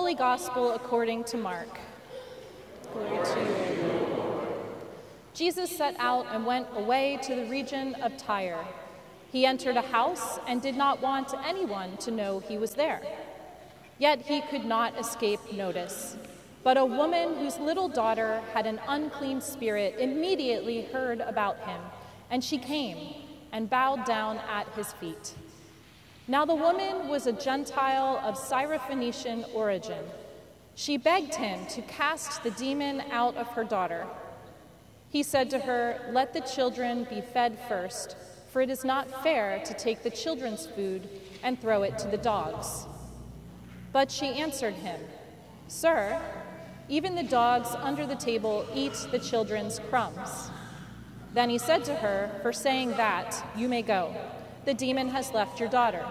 Holy Gospel according to Mark. Glory to you, Lord. Jesus set out and went away to the region of Tyre. He entered a house and did not want anyone to know he was there. Yet he could not escape notice. But a woman whose little daughter had an unclean spirit immediately heard about him, and she came and bowed down at his feet. Now the woman was a Gentile of Syrophoenician origin. She begged him to cast the demon out of her daughter. He said to her, "Let the children be fed first, for it is not fair to take the children's food and throw it to the dogs." But she answered him, "Sir, even the dogs under the table eat the children's crumbs." Then he said to her, "For saying that, you may go. The demon has left your daughter."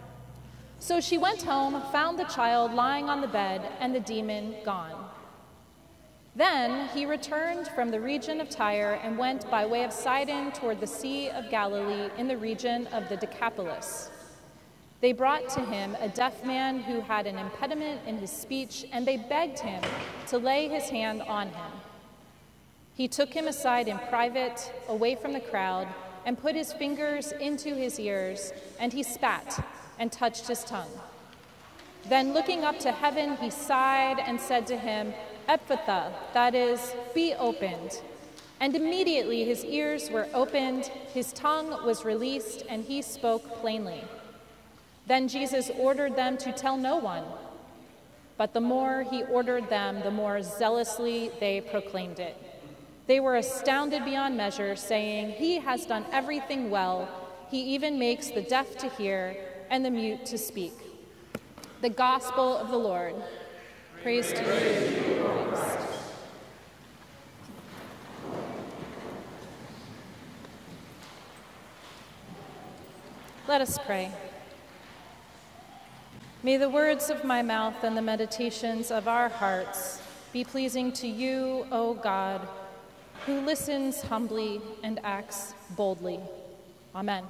So she went home, found the child lying on the bed, and the demon gone. Then he returned from the region of Tyre and went by way of Sidon toward the Sea of Galilee in the region of the Decapolis. They brought to him a deaf man who had an impediment in his speech, and they begged him to lay his hand on him. He took him aside in private, away from the crowd, and put his fingers into his ears, and he spat and touched his tongue. Then looking up to heaven, he sighed and said to him, "Ephphatha," that is, "be opened." And immediately his ears were opened, his tongue was released, and he spoke plainly. Then Jesus ordered them to tell no one. But the more he ordered them, the more zealously they proclaimed it. They were astounded beyond measure, saying, "He has done everything well. He even makes the deaf to hear and the mute to speak." The Gospel of the Lord. Praise to you, Christ. Let us pray. May the words of my mouth and the meditations of our hearts be pleasing to you, O God, who listens humbly and acts boldly. Amen.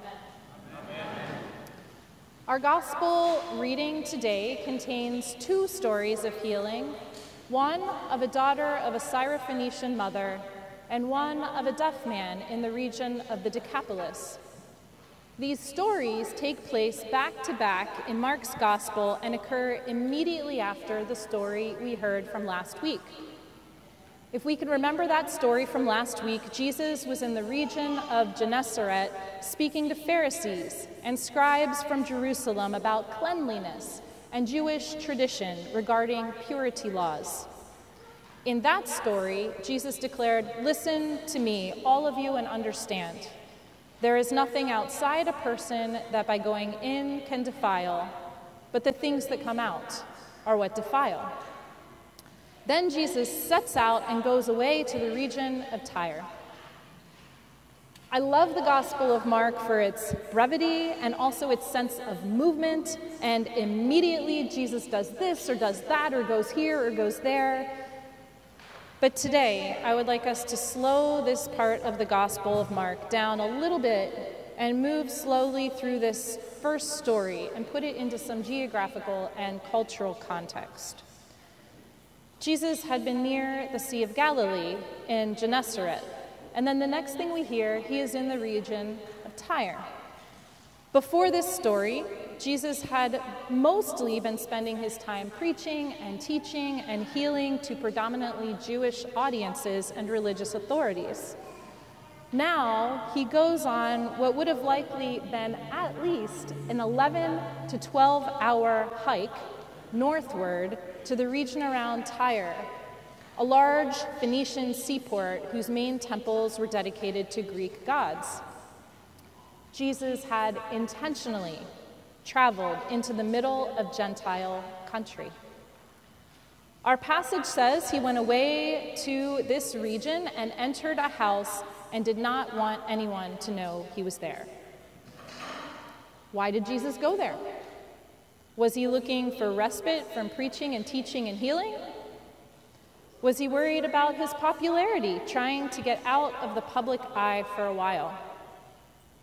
Our gospel reading today contains two stories of healing, one of a daughter of a Syrophoenician mother and one of a deaf man in the region of the Decapolis. These stories take place back to back in Mark's gospel and occur immediately after the story we heard from last week. If we can remember that story from last week, Jesus was in the region of Gennesaret speaking to Pharisees and scribes from Jerusalem about cleanliness and Jewish tradition regarding purity laws. In that story, Jesus declared, "Listen to me, all of you, and understand. There is nothing outside a person that by going in can defile, but the things that come out are what defile." Then Jesus sets out and goes away to the region of Tyre. I love the Gospel of Mark for its brevity and also its sense of movement, and immediately Jesus does this or does that or goes here or goes there. But today, I would like us to slow this part of the Gospel of Mark down a little bit and move slowly through this first story and put it into some geographical and cultural context. Jesus had been near the Sea of Galilee in Gennesaret, and then the next thing we hear, he is in the region of Tyre. Before this story, Jesus had mostly been spending his time preaching and teaching and healing to predominantly Jewish audiences and religious authorities. Now he goes on what would have likely been at least an 11 to 12-hour hike northward to the region around Tyre, a large Phoenician seaport whose main temples were dedicated to Greek gods. Jesus had intentionally traveled into the middle of Gentile country. Our passage says he went away to this region and entered a house and did not want anyone to know he was there. Why did Jesus go there? Was he looking for respite from preaching and teaching and healing? Was he worried about his popularity, trying to get out of the public eye for a while?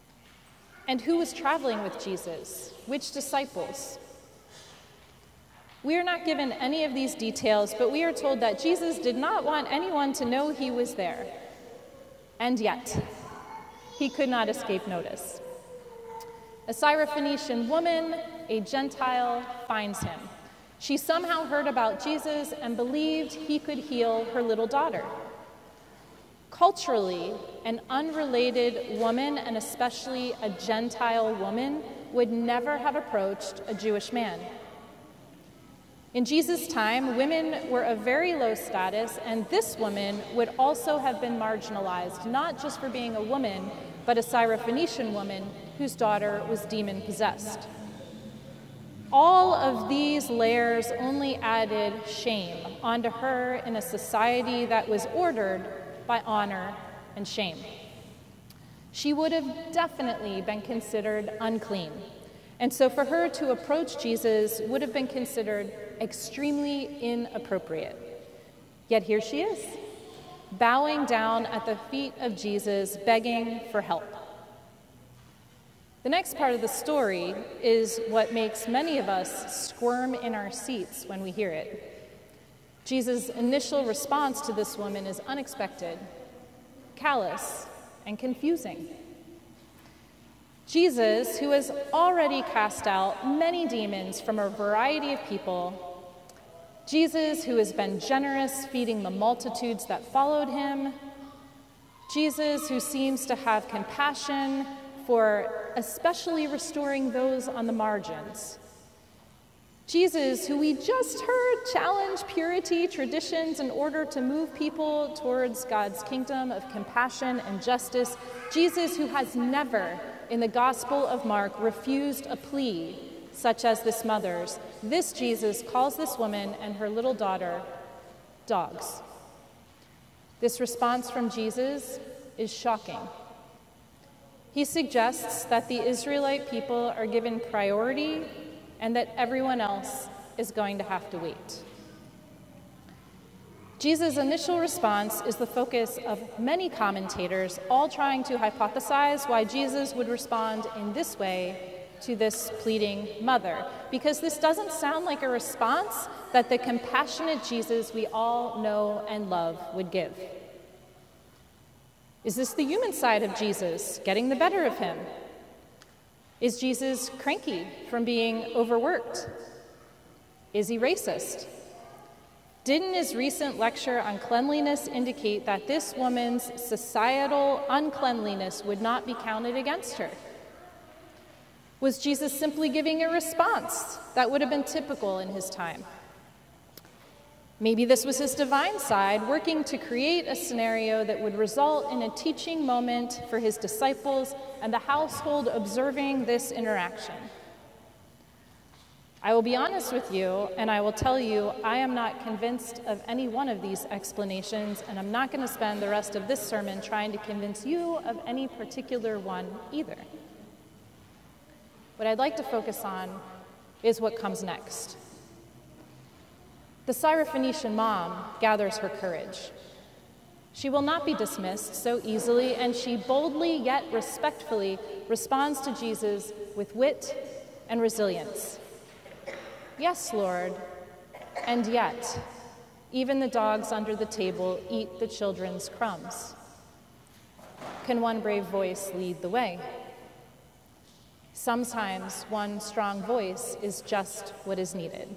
And who was traveling with Jesus? Which disciples? We are not given any of these details, but we are told that Jesus did not want anyone to know he was there. And yet, he could not escape notice. A Syrophoenician woman, a Gentile, finds him. She somehow heard about Jesus and believed he could heal her little daughter. Culturally, an unrelated woman, and especially a Gentile woman, would never have approached a Jewish man. In Jesus' time, women were of very low status, and this woman would also have been marginalized, not just for being a woman, but a Syrophoenician woman whose daughter was demon-possessed. All of these layers only added shame onto her in a society that was ordered by honor and shame. She would have definitely been considered unclean. And so for her to approach Jesus would have been considered extremely inappropriate. Yet here she is, bowing down at the feet of Jesus, begging for help. The next part of the story is what makes many of us squirm in our seats when we hear it. Jesus' initial response to this woman is unexpected, callous, and confusing. Jesus, who has already cast out many demons from a variety of people, Jesus, who has been generous, feeding the multitudes that followed him, Jesus, who seems to have compassion for especially restoring those on the margins, Jesus, who we just heard challenge purity, traditions in order to move people towards God's kingdom of compassion and justice, Jesus, who has never in the Gospel of Mark refused a plea such as this mother's, this Jesus calls this woman and her little daughter dogs. This response from Jesus is shocking. He suggests that the Israelite people are given priority and that everyone else is going to have to wait. Jesus' initial response is the focus of many commentators, all trying to hypothesize why Jesus would respond in this way to this pleading mother, because this doesn't sound like a response that the compassionate Jesus we all know and love would give. Is this the human side of Jesus getting the better of him? Is Jesus cranky from being overworked? Is he racist? Didn't his recent lecture on cleanliness indicate that this woman's societal uncleanliness would not be counted against her? Was Jesus simply giving a response that would have been typical in his time? Maybe this was his divine side working to create a scenario that would result in a teaching moment for his disciples and the household observing this interaction. I will be honest with you, and I will tell you I am not convinced of any one of these explanations, and I'm not going to spend the rest of this sermon trying to convince you of any particular one either. What I'd like to focus on is what comes next. The Syrophoenician mom gathers her courage. She will not be dismissed so easily, and she boldly yet respectfully responds to Jesus with wit and resilience. Yes, Lord, and yet, even the dogs under the table eat the children's crumbs. Can one brave voice lead the way? Sometimes one strong voice is just what is needed.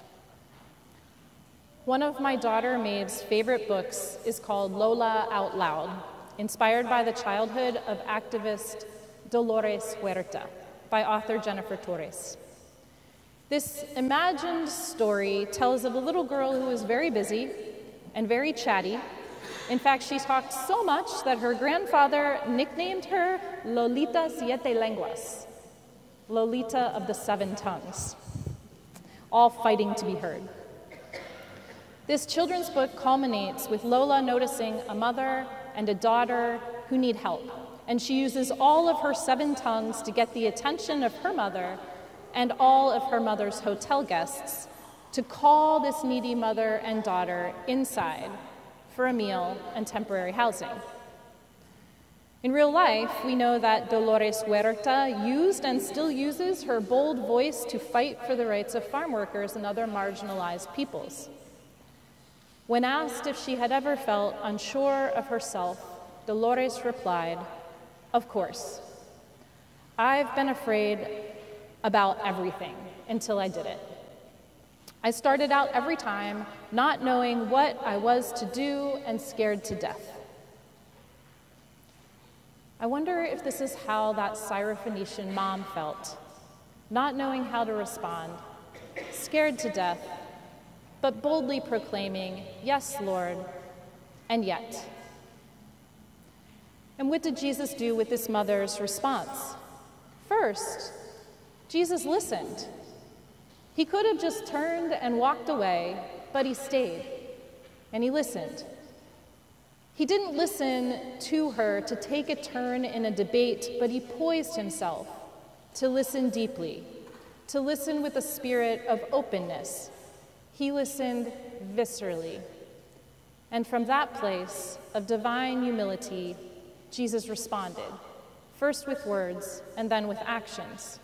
One of my daughter Maeve's favorite books is called Lola Out Loud, inspired by the childhood of activist Dolores Huerta by author Jennifer Torres. This imagined story tells of a little girl who was very busy and very chatty. In fact, she talked so much that her grandfather nicknamed her Lolita Siete Lenguas, Lolita of the 7 tongues, all fighting to be heard. This children's book culminates with Lola noticing a mother and a daughter who need help, and she uses all of her 7 tongues to get the attention of her mother and all of her mother's hotel guests to call this needy mother and daughter inside for a meal and temporary housing. In real life, we know that Dolores Huerta used and still uses her bold voice to fight for the rights of farm workers and other marginalized peoples. When asked if she had ever felt unsure of herself, Dolores replied, "Of course. I've been afraid about everything until I did it. I started out every time not knowing what I was to do and scared to death." I wonder if this is how that Syrophoenician mom felt, not knowing how to respond, scared to death, but boldly proclaiming, "Yes, Lord," and yet. And what did Jesus do with this mother's response? First, Jesus listened. He could have just turned and walked away, but he stayed, and he listened. He didn't listen to her to take a turn in a debate, but he poised himself to listen deeply, to listen with a spirit of openness. He listened viscerally. And from that place of divine humility, Jesus responded, first with words and then with actions.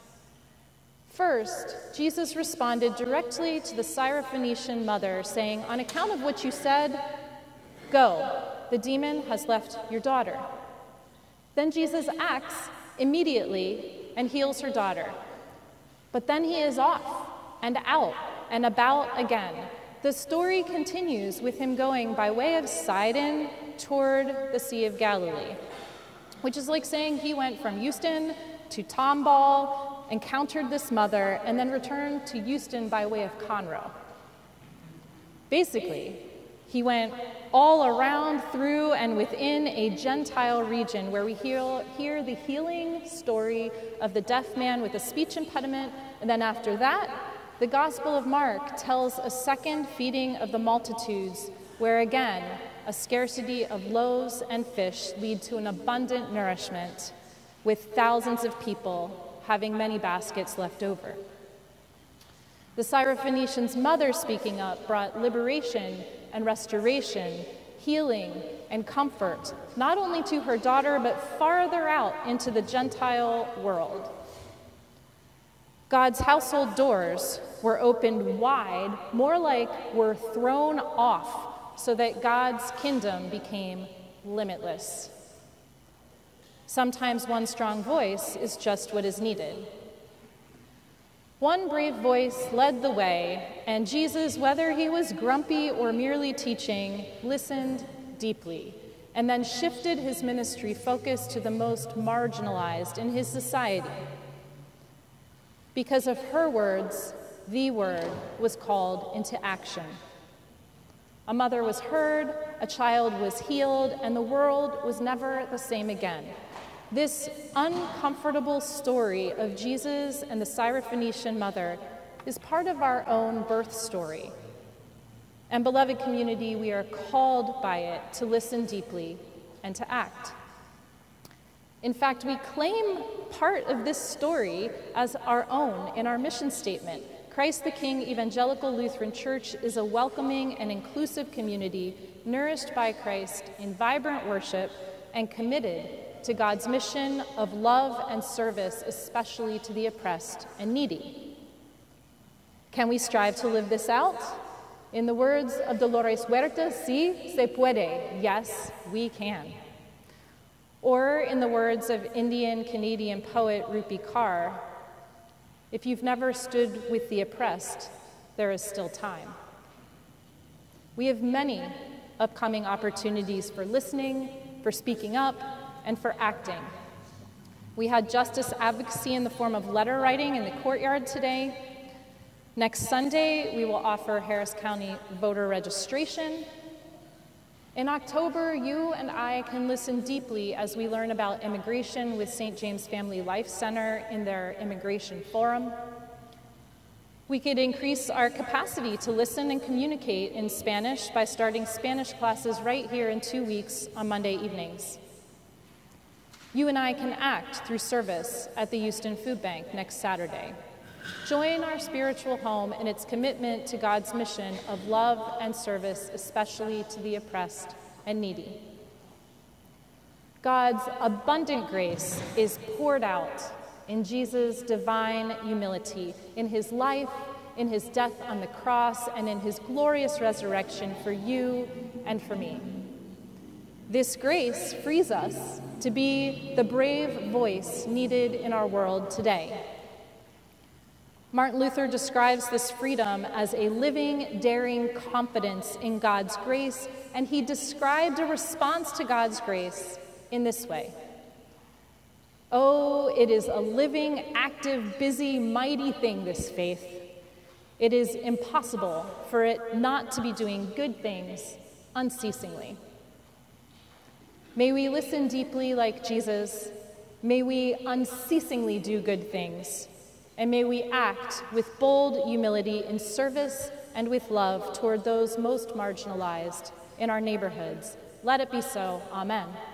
First, Jesus responded directly to the Syrophoenician mother, saying, "On account of what you said, go. The demon has left your daughter." Then Jesus acts immediately and heals her daughter. But then he is off and out and about again. The story continues with him going by way of Sidon toward the Sea of Galilee, which is like saying he went from Houston to Tomball, encountered this mother, and then returned to Houston by way of Conroe. Basically, he went all around, through, and within a Gentile region where we hear the healing story of the deaf man with a speech impediment, and then after that, the Gospel of Mark tells a second feeding of the multitudes, where again, a scarcity of loaves and fish lead to an abundant nourishment, with thousands of people having many baskets left over. The Syrophoenician's mother speaking up brought liberation and restoration, healing and comfort, not only to her daughter, but farther out into the Gentile world. God's household doors were opened wide, more like were thrown off, so that God's kingdom became limitless. Sometimes one strong voice is just what is needed. One brave voice led the way, and Jesus, whether he was grumpy or merely teaching, listened deeply, and then shifted his ministry focus to the most marginalized in his society. Because of her words, the word was called into action. A mother was heard, a child was healed, and the world was never the same again. This uncomfortable story of Jesus and the Syrophoenician mother is part of our own birth story. And beloved community, we are called by it to listen deeply and to act. In fact, we claim part of this story as our own in our mission statement. Christ the King Evangelical Lutheran Church is a welcoming and inclusive community nourished by Christ in vibrant worship and committed to God's mission of love and service, especially to the oppressed and needy. Can we strive to live this out? In the words of Dolores Huerta, sí se puede, yes, we can. Or in the words of Indian-Canadian poet Rupi Kaur, if you've never stood with the oppressed, there is still time. We have many upcoming opportunities for listening, for speaking up, and for acting. We had justice advocacy in the form of letter writing in the courtyard today. Next Sunday, we will offer Harris County voter registration. In October, you and I can listen deeply as we learn about immigration with St. James Family Life Center in their immigration forum. We could increase our capacity to listen and communicate in Spanish by starting Spanish classes right here in 2 weeks on Monday evenings. You and I can act through service at the Houston Food Bank next Saturday. Join our spiritual home in its commitment to God's mission of love and service, especially to the oppressed and needy. God's abundant grace is poured out in Jesus' divine humility, in his life, in his death on the cross, and in his glorious resurrection for you and for me. This grace frees us to be the brave voice needed in our world today. Martin Luther describes this freedom as a living, daring confidence in God's grace, and he described a response to God's grace in this way. Oh, it is a living, active, busy, mighty thing, this faith. It is impossible for it not to be doing good things unceasingly. May we listen deeply like Jesus. May we unceasingly do good things. And may we act with bold humility in service and with love toward those most marginalized in our neighborhoods. Let it be so. Amen.